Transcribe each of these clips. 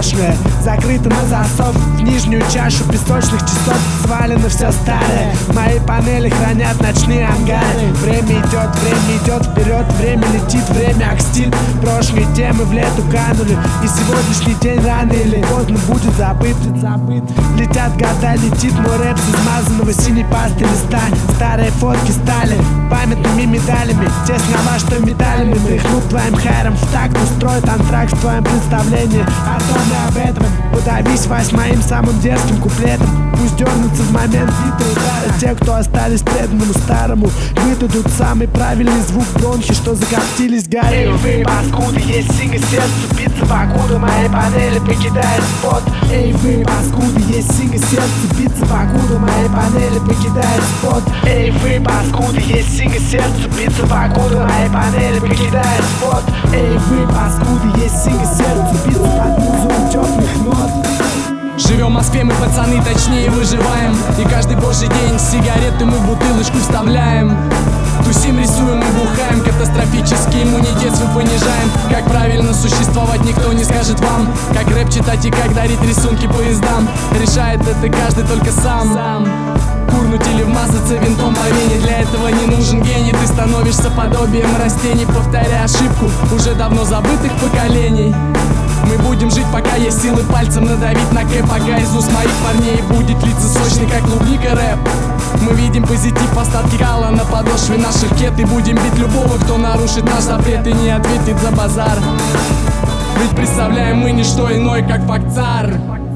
прошлое закрыто на засов. В нижнюю чашу песочных часов свалено все старое. Мои панели хранят ночные ангары. Время идет вперед, время летит, время окстит. Прошлые темы в лету канули, и сегодняшний день рано или поздно будет забыт. Летят года, летит мой рэп с измазанного синей пасты листа. Старые фотки стали памятными медалями. Те слова, что медалями тряхнут твоим хайром в такт, устроит антракт в твоем представлении о том и об этом. Подавись, Вась, моим самым дерзким куплетом. Пусть дернутся в момент бита удара те, кто остались преданному старому. Выдадут самый правильный звук бронхи, что закоптились гарри. Эй, вы, паскуды, есть синга, сердце биться, покуда мои панели покидает спот. Эй, вы, паскуды, есть синга, сердце биться, покуда мои панели покидает спот. Эй, вы, паскуды, есть синга, сердце биться, покуда мои панели покидает спот. Эй, вы, паскуды, есть синга, сердце биться под музыку теплых нот. Живем в Москве, мы пацаны, точнее выживаем. И каждый божий день сигареты мы в бутылочку вставляем. Тусим, рисуем и бухаем. Катастрофический иммунитет свой понижаем. Как правильно существовать, никто не скажет вам. Как рэп читать и как дарить рисунки поездам. Решает это каждый только сам. Курнуть или вмазаться винтом по вене. Для этого не нужен гений. Ты становишься подобием растений, повторяя ошибку уже давно забытых поколений. Мы будем жить, пока есть силы пальцем надавить на кэп. Пока из уст моих парней будет литься сочный, как клубника, рэп. Мы видим позитив, остатки кала на подошве наших кет. И будем бить любого, кто нарушит наш запрет и не ответит за базар. Ведь представляем мы не что иное, как факт-цар.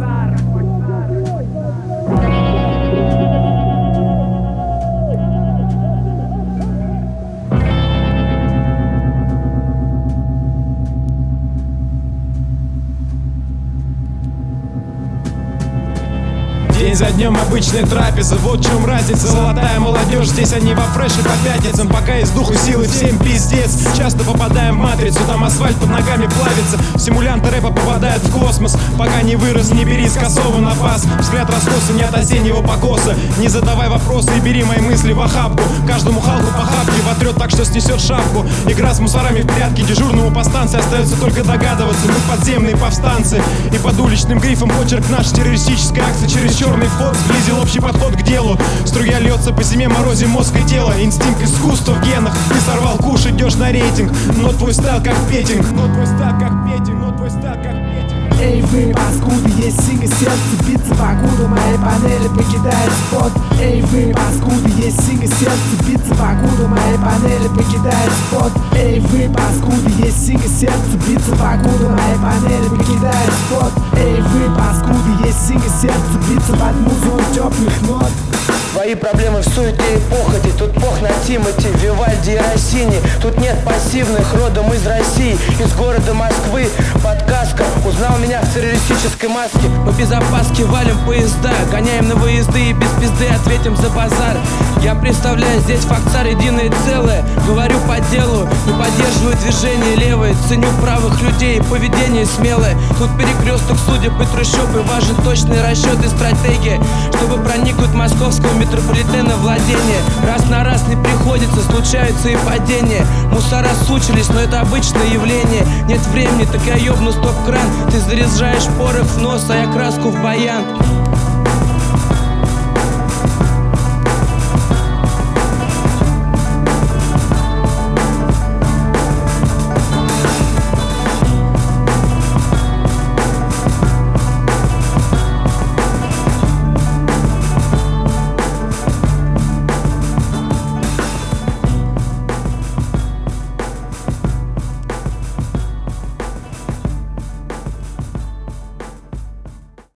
День за днем обычная трапеза, вот в чем разница. Золотая молодежь, здесь они во фреше по пятницам. Пока из духу силы всем пиздец. Часто попадаем в матрицу, там асфальт под ногами плавится. Симулянты рэпа попадают в космос. Пока не вырос, не бери с косого на пас. Взгляд раскоса не от осеннего покоса. Не задавай вопросы и бери мои мысли в охапку. Каждому халку по хапке вотрет так, что снесет шапку. Игра с мусорами в прятки, дежурному по станции остается только догадываться. Мы подземные повстанцы, и под уличным грифом почерк наша террористическая акция через черный вход сблизил общий подход к делу. Струя льется по зиме, морозе мозг и тело. Инстинкт искусства в генах. Ты сорвал куш, идешь на рейтинг. Но твой стайл как петинг. Эй, вы, паскуды, есть синга, сердце биться, покуда мои панели покидает спот. Эй, вы, паскуды, есть синга, сердце биться, покуда мои панели покидает спот. Эй, вы, паскуды, есть синга, сердце биться, покуда мои панели покидает спот. Эй, вы, паскуды, есть синга, сердце биться под музыку теплых нот. Твои проблемы в суете и похоти. Тут пох на Тимати, Вивальди и Россини. Тут нет пассивных, родом из России, из города Москвы. Подсказка, узнал меня в террористической маске. Мы без опаски валим поезда, гоняем на выезды и без пизды ответим за базар. Я представляю здесь факт-цар, единое целое. Говорю по делу, не поддерживаю движение левое. Ценю правых людей, поведение смелое. Тут перекресток судеб и трущобы. Важен точный расчет и стратегия, чтобы проникнуть в московского метрополитена владение. Раз на раз не приходится, случаются и падения. Мусора сучились, но это обычное явление. Нет времени, так я ёбну стоп-кран. Ты заряжаешь порох в нос, а я краску в баян.